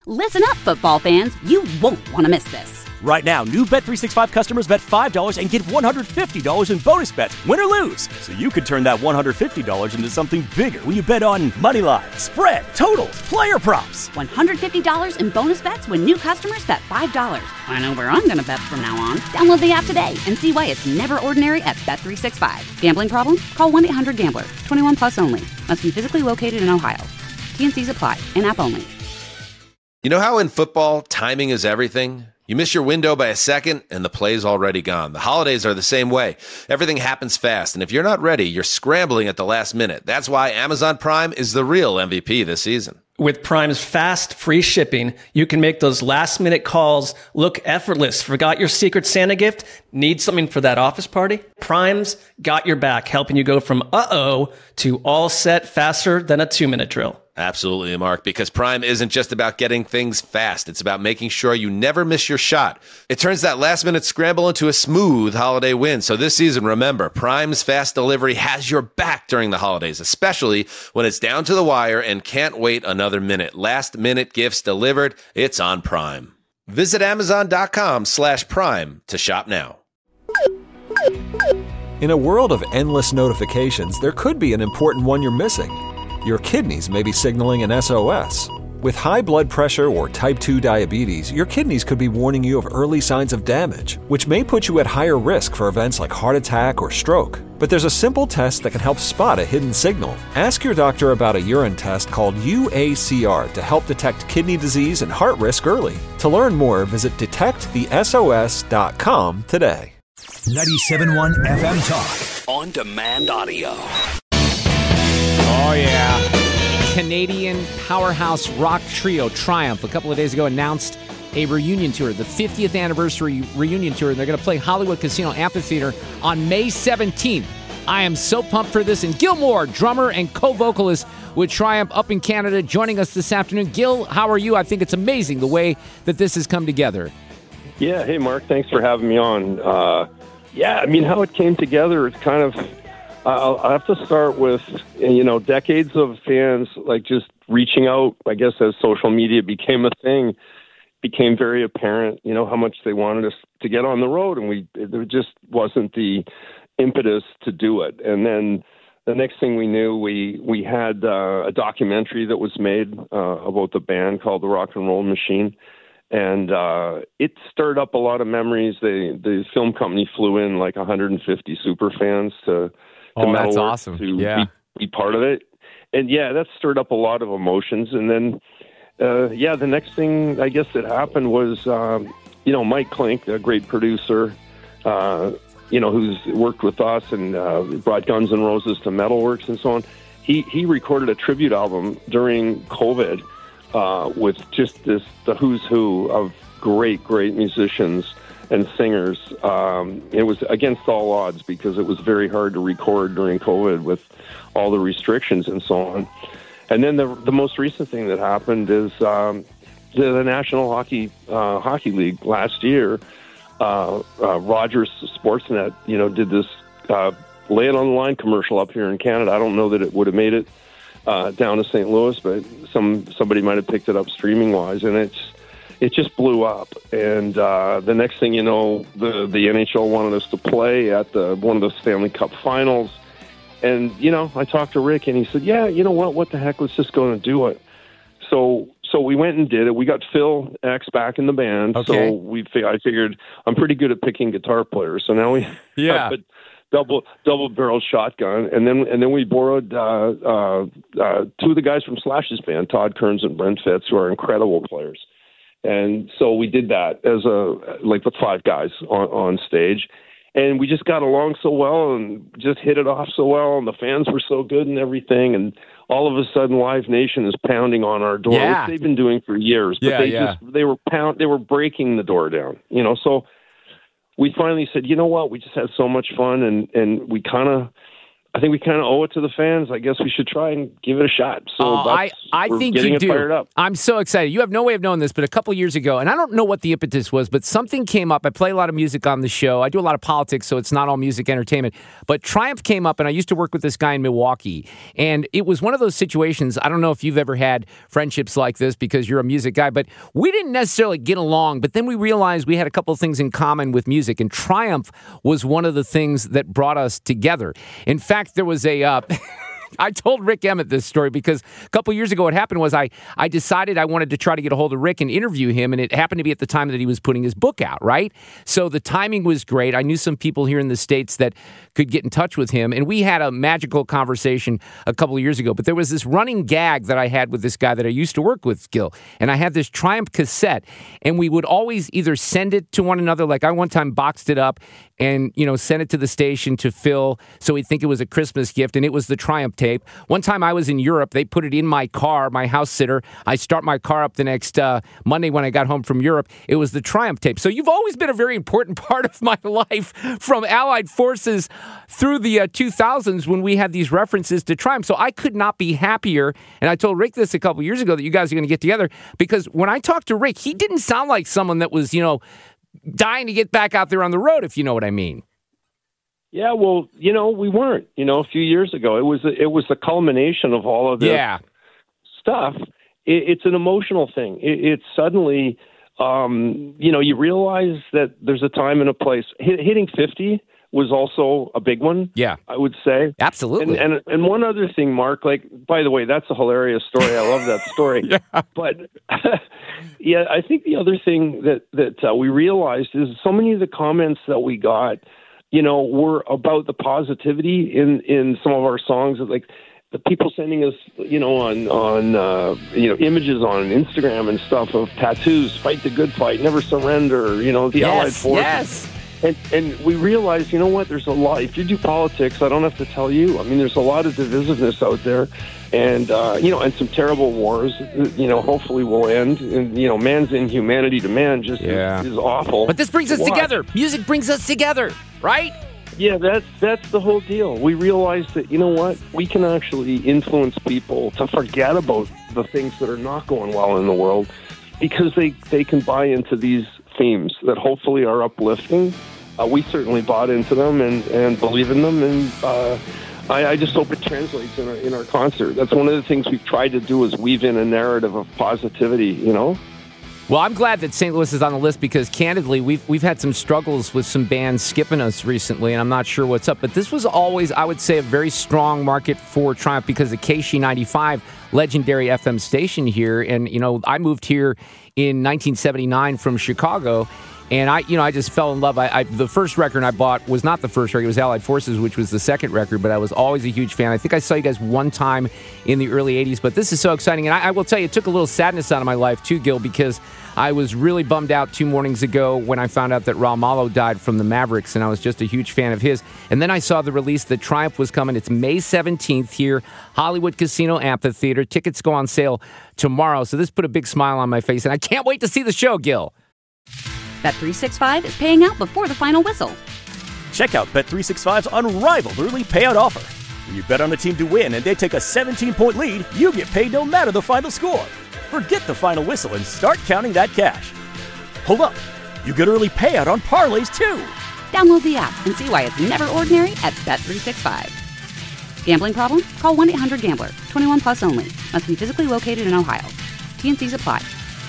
Listen up, football fans. You won't want to miss this. Right now, new Bet365 customers bet $5 and get $150 in bonus bets, win or lose. So you could turn that $150 into something bigger when you bet on money line, spread, totals, player props. $150 in bonus bets when new customers bet $5. I know where I'm going to bet from now on. Download the app today and see why it's never ordinary at Bet365. Gambling problem? Call 1-800-GAMBLER. 21 plus only. Must be physically located in Ohio. T&Cs apply. In-app only. You know how in football, timing is everything? You miss your window by a second, and the play's already gone. The holidays are the same way. Everything happens fast, and if you're not ready, you're scrambling at the last minute. That's why Amazon Prime is the real MVP this season. With Prime's fast, free shipping, you can make those last-minute calls look effortless. Forgot your Secret Santa gift? Need something for that office party? Prime's got your back, helping you go from uh-oh to all set faster than a 2-minute drill. Absolutely, Mark, because Prime isn't just about getting things fast. It's about making sure you never miss your shot. It turns that last-minute scramble into a smooth holiday win. So this season, remember, Prime's fast delivery has your back during the holidays, especially when it's down to the wire and can't wait another minute. Last-minute gifts delivered, it's on Prime. Visit Amazon.com/Prime to shop now. In a world of endless notifications, there could be an important one you're missing. Your kidneys may be signaling an SOS. With high blood pressure or type 2 diabetes, your kidneys could be warning you of early signs of damage, which may put you at higher risk for events like heart attack or stroke. But there's a simple test that can help spot a hidden signal. Ask your doctor about a urine test called UACR to help detect kidney disease and heart risk early. To learn more, visit detectthesos.com today. 97.1 FM Talk. On demand audio. Oh, yeah. Canadian powerhouse rock trio Triumph a couple of days ago announced a reunion tour, the 50th anniversary reunion tour, and they're going to play Hollywood Casino Amphitheater on May 17th. I am so pumped for this. And Gil Moore, drummer and co-vocalist with Triumph up in Canada, joining us this afternoon. Gil, how are you? I think it's amazing the way that this has come together. Yeah, hey, Mark, thanks for having me on. How it came together is kind of... I'll have to start with, decades of fans, like, just reaching out, I guess, as social media became a thing, became very apparent, how much they wanted us to get on the road, and there just wasn't the impetus to do it. And then the next thing we knew, we had a documentary that was made about the band called The Rock and Roll Machine, and it stirred up a lot of memories. The film company flew in like 150 super fans to that's awesome. To be part of it. And that stirred up a lot of emotions. And then, the next thing I guess that happened was, Mike Klink, a great producer, who's worked with us and brought Guns N' Roses to Metalworks and so on. He recorded a tribute album during COVID with just the who's who of great musicians and singers. It was against all odds because it was very hard to record during COVID with all the restrictions and so on. And then the most recent thing that happened is the National Hockey League last year. Rogers Sportsnet, did this lay it on the line commercial up here in Canada. I don't know that it would have made it down to St. Louis, but somebody might have picked it up streaming wise, and it just blew up. And the next thing you know, the NHL wanted us to play at one of the Stanley Cup finals. And, I talked to Rick, and he said, yeah, you know what the heck, let's just go and do it. So we went and did it. We got Phil X back in the band. Okay. So I figured I'm pretty good at picking guitar players. So now we have a double-barreled shotgun. And then we borrowed two of the guys from Slash's band, Todd Kearns and Brent Fitz, who are incredible players. And so we did that as with 5 guys on stage. And we just got along so well and just hit it off so well. And the fans were so good and everything. And all of a sudden, Live Nation is pounding on our door, which they've been doing for years. But they were breaking the door down, So we finally said, you know what? We just had so much fun. And we kind of I think we kind of owe it to the fans. I guess we should try and give it a shot. So I think you do. Fired up. I'm so excited. You have no way of knowing this, but a couple years ago, and I don't know what the impetus was, but something came up. I play a lot of music on the show. I do a lot of politics, so it's not all music entertainment. But Triumph came up, and I used to work with this guy in Milwaukee. And it was one of those situations, I don't know if you've ever had friendships like this because you're a music guy, but we didn't necessarily get along. But then we realized we had a couple of things in common with music, and Triumph was one of the things that brought us together. In fact, there was a... I told Rick Emmett this story because a couple years ago what happened was I decided I wanted to try to get a hold of Rick and interview him, and it happened to be at the time that he was putting his book out, right? So the timing was great. I knew some people here in the States that could get in touch with him, and we had a magical conversation a couple of years ago. But there was this running gag that I had with this guy that I used to work with, Gil, and I had this Triumph cassette, and we would always either send it to one another, like I one time boxed it up and, sent it to the station to Phil so he'd think it was a Christmas gift, and it was the Triumph tape. One time I was in Europe, they put it in my car, my house sitter. I start my car up the next Monday when I got home from Europe. It was the Triumph tape. So you've always been a very important part of my life from Allied Forces through the 2000s when we had these references to Triumph. So I could not be happier. And I told Rick this a couple years ago that you guys are going to get together because when I talked to Rick, he didn't sound like someone that was, dying to get back out there on the road, if you know what I mean. Yeah, well, we weren't. A few years ago, it was the culmination of all of this stuff. It's an emotional thing. It's suddenly, you realize that there's a time and a place. Hitting 50 was also a big one. Yeah, I would say absolutely. And one other thing, Mark. Like, by the way, that's a hilarious story. I love that story. But yeah, I think the other thing that we realized is so many of the comments that we got, were about the positivity in some of our songs. Like the people sending us, on images on Instagram and stuff of tattoos, fight the good fight, never surrender. The Allied Forces. Yes. And we realized, what? There's a lot. If you do politics, I don't have to tell you. I mean, there's a lot of divisiveness out there, and and some terrible wars. Hopefully will end. And man's inhumanity to man just is awful. But this brings us together. Music brings us together, right? Yeah, that's the whole deal. We realized that we can actually influence people to forget about the things that are not going well in the world because they can buy into these themes that hopefully are uplifting. We certainly bought into them and believe in them, and I just hope it translates in our concert. That's one of the things we've tried to do is weave in a narrative of positivity, Well, I'm glad that St. Louis is on the list because, candidly, we've had some struggles with some bands skipping us recently, and I'm not sure what's up. But this was always, I would say, a very strong market for Triumph because of KC95, legendary FM station here. And, I moved here in 1979 from Chicago, and I just fell in love. The first record I bought was not the first record. It was Allied Forces, which was the second record, but I was always a huge fan. I think I saw you guys one time in the early 80s, but this is so exciting. And I will tell you, it took a little sadness out of my life, too, Gil, because I was really bummed out 2 mornings ago when I found out that Raul Malo died from the Mavericks, and I was just a huge fan of his. And then I saw the release that Triumph was coming. It's May 17th here, Hollywood Casino Amphitheater. Tickets go on sale tomorrow, so this put a big smile on my face, and I can't wait to see the show, Gil. Bet365 is paying out before the final whistle. Check out Bet365's unrivaled early payout offer. When you bet on a team to win and they take a 17-point lead, you get paid no matter the final score. Forget the final whistle and start counting that cash. Hold up. You get early payout on parlays, too. Download the app and see why it's never ordinary at Bet365. Gambling problem? Call 1-800-GAMBLER. 21 plus only. Must be physically located in Ohio. T&Cs apply.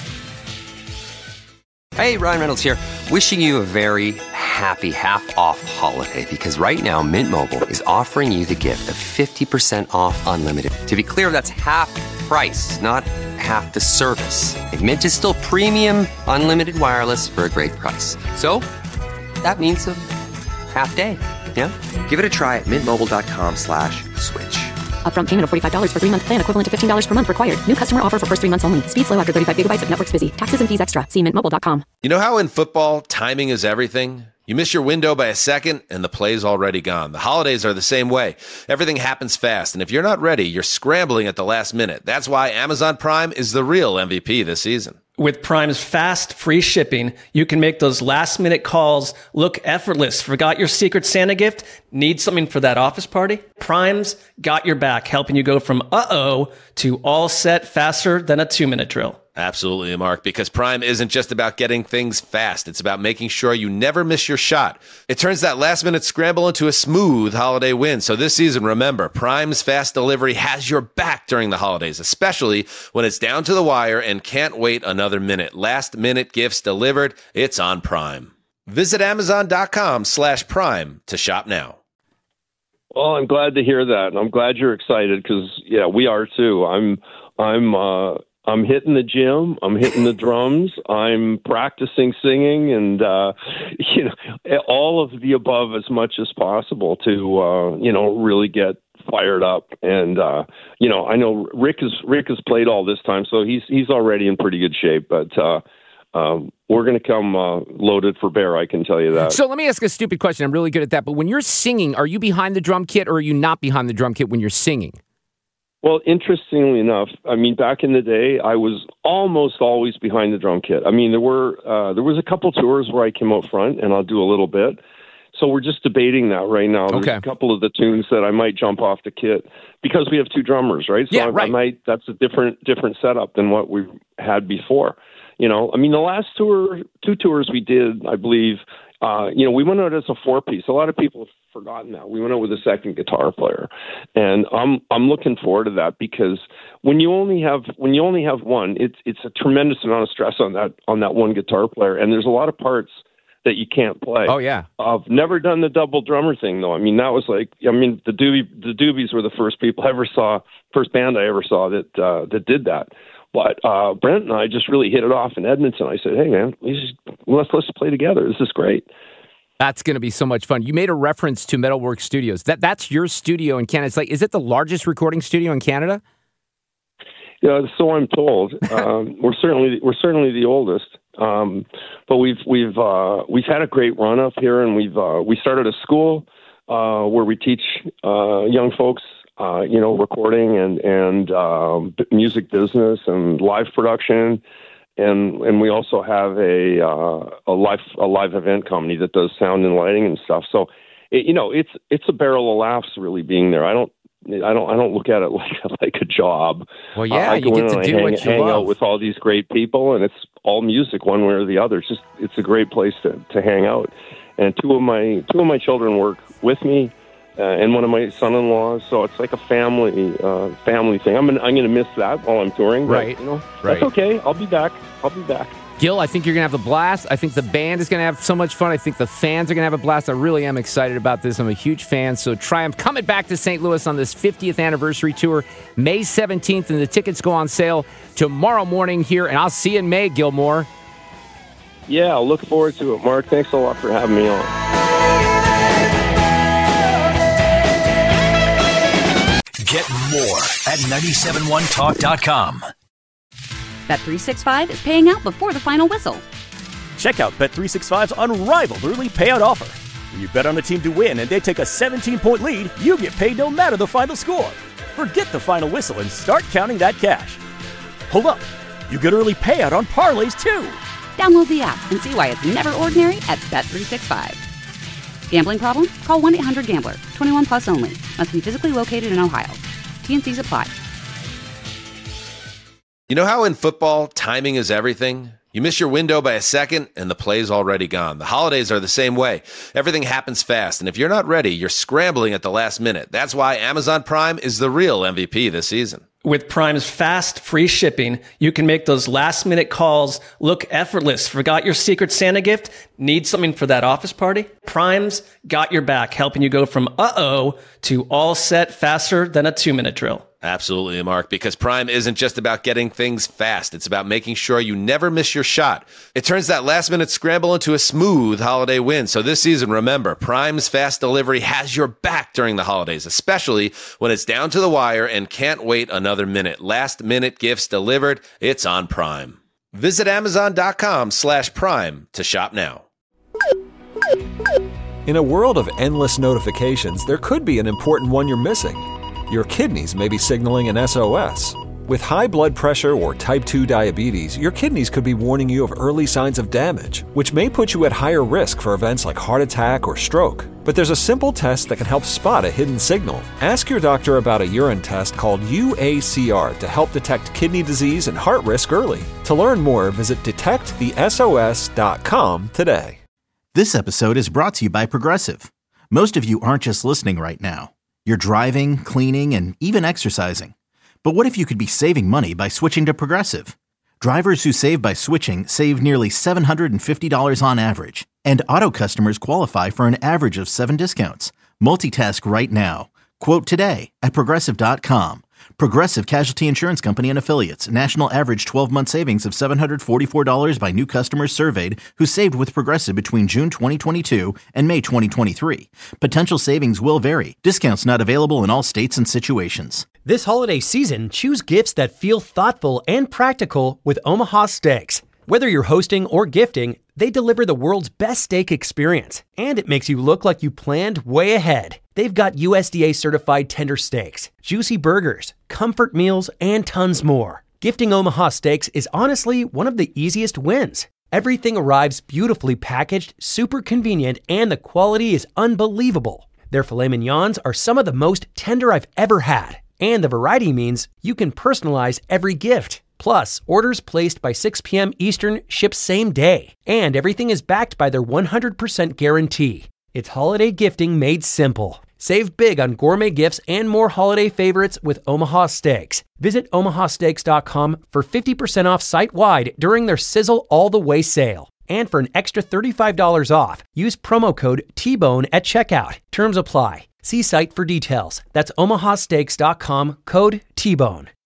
Hey, Ryan Reynolds here. Wishing you a very happy half-off holiday because right now Mint Mobile is offering you the gift of 50% off unlimited. To be clear, that's half price, not half the service. And Mint is still premium unlimited wireless for a great price. So that means a half day. Yeah? Give it a try at mintmobile.com/switch. Upfront payment of $45 for 3-month plan equivalent to $15 per month required. New customer offer for first 3 months only. Speed slow after 35 gigabytes if network's busy. Taxes and fees extra. See mintmobile.com. You know how in football, timing is everything? You miss your window by a second, and the play's already gone. The holidays are the same way. Everything happens fast, and if you're not ready, you're scrambling at the last minute. That's why Amazon Prime is the real MVP this season. With Prime's fast, free shipping, you can make those last-minute calls look effortless. Forgot your Secret Santa gift? Need something for that office party? Prime's got your back, helping you go from uh-oh to all set faster than a 2-minute drill. Absolutely, Mark, because Prime isn't just about getting things fast. It's about making sure you never miss your shot. It turns that last-minute scramble into a smooth holiday win. So this season, remember, Prime's fast delivery has your back during the holidays, especially when it's down to the wire and can't wait another minute. Last-minute gifts delivered, it's on Prime. Visit Amazon.com/Prime to shop now. Well, I'm glad to hear that, and I'm glad you're excited because, yeah, we are too. I'm hitting the gym. I'm hitting the drums. I'm practicing singing, and all of the above as much as possible to really get fired up. And I know Rick has played all this time, so he's already in pretty good shape. But we're going to come loaded for bear. I can tell you that. So let me ask a stupid question. I'm really good at that. But when you're singing, are you behind the drum kit or are you not behind the drum kit when you're singing? Well, interestingly enough, I mean, back in the day, I was almost always behind the drum kit. I mean, there was a couple tours where I came out front, and I'll do a little bit. So we're just debating that right now. Okay. There's a couple of the tunes that I might jump off the kit because we have two drummers, right? So yeah, right. I might. That's a different setup than what we had before. I mean, the last two tours we did, I believe, we went out as a 4-piece. A lot of people have forgotten that. We went out with a second guitar player, and I'm looking forward to that because when you only have one, it's a tremendous amount of stress on that one guitar player, and there's a lot of parts that you can't play. Oh yeah. I've never done the double drummer thing though. I mean, that was the Doobies were the first band I ever saw that did that. But Brent and I just really hit it off in Edmonton. I said, "Hey, man, let's play together. This is great." That's going to be so much fun. You made a reference to Metalworks Studios. That's your studio in Canada. It's like, is it the largest recording studio in Canada? Yeah, so I'm told. We're certainly the oldest. But we've had a great run up here, and we started a school where we teach young folks. Recording and music business and live production, and we also have a live event company that does sound and lighting and stuff. So, it's a barrel of laughs really being there. I don't look at it like a job. Well, yeah, I go you get to do what you hang love. out with all these great people, and it's all music one way or the other. It's a great place to hang out. And two of my children work with me. And one of my son-in-laws, so it's like a family thing. I'm going to miss that while I'm touring, right? But, right. That's okay. I'll be back. Gil, I think you're going to have a blast. I think the band is going to have so much fun. I think the fans are going to have a blast. I really am excited about this. I'm a huge fan. So Triumph coming back to St. Louis on this 50th anniversary tour, May 17th, and the tickets go on sale tomorrow morning here. And I'll see you in May, Gilmore. Yeah, I'll look forward to it, Mark. Thanks a lot for having me on. Get more at 971talk.com. Bet365 is paying out before the final whistle. Check out Bet365's unrivaled early payout offer. When you bet on a team to win and they take a 17-point lead, you get paid no matter the final score. Forget the final whistle and start counting that cash. Hold up. You get early payout on parlays, too. Download the app and see why it's never ordinary at Bet365. Gambling problem? Call 1-800-GAMBLER. 21 plus only. Must be physically located in Ohio. T&Cs apply. You know how in football, timing is everything? You miss your window by a second, and the play's already gone. The holidays are the same way. Everything happens fast, and if you're not ready, you're scrambling at the last minute. That's why Amazon Prime is the real MVP this season. With Prime's fast, free shipping, you can make those last-minute calls look effortless. Forgot your Secret Santa gift? Need something for that office party? Prime's got your back, helping you go from uh-oh to all set faster than a 2-minute drill. Absolutely, Mark, because Prime isn't just about getting things fast. It's about making sure you never miss your shot. It turns that last-minute scramble into a smooth holiday win. So this season, remember, Prime's fast delivery has your back during the holidays, especially when it's down to the wire and can't wait another minute. Last-minute gifts delivered, it's on Prime. Visit Amazon.com/Prime to shop now. In a world of endless notifications, there could be an important one you're missing. Your kidneys may be signaling an SOS. With high blood pressure or type 2 diabetes, your kidneys could be warning you of early signs of damage, which may put you at higher risk for events like heart attack or stroke. But there's a simple test that can help spot a hidden signal. Ask your doctor about a urine test called UACR to help detect kidney disease and heart risk early. To learn more, visit detectthesos.com today. This episode is brought to you by Progressive. Most of you aren't just listening right now. You're driving, cleaning, and even exercising. But what if you could be saving money by switching to Progressive? Drivers who save by switching save nearly $750 on average, and auto customers qualify for an average of 7 discounts. Multitask right now. Quote today at Progressive.com. Progressive Casualty Insurance Company and Affiliates. National average 12-month savings of $744 by new customers surveyed who saved with Progressive between June 2022 and May 2023. Potential savings will vary. Discounts not available in all states and situations. This holiday season, choose gifts that feel thoughtful and practical with Omaha Steaks. Whether you're hosting or gifting, they deliver the world's best steak experience, and it makes you look like you planned way ahead. They've got USDA certified tender steaks, juicy burgers, comfort meals, and tons more. Gifting Omaha Steaks is honestly one of the easiest wins. Everything arrives beautifully packaged, super convenient, and the quality is unbelievable. Their filet mignons are some of the most tender I've ever had, and the variety means you can personalize every gift. Plus, orders placed by 6 p.m. Eastern ship same day, and everything is backed by their 100% guarantee. It's holiday gifting made simple. Save big on gourmet gifts and more holiday favorites with Omaha Steaks. Visit omahasteaks.com for 50% off site-wide during their Sizzle All the Way sale. And for an extra $35 off, use promo code T-Bone at checkout. Terms apply. See site for details. That's omahasteaks.com, code T-Bone.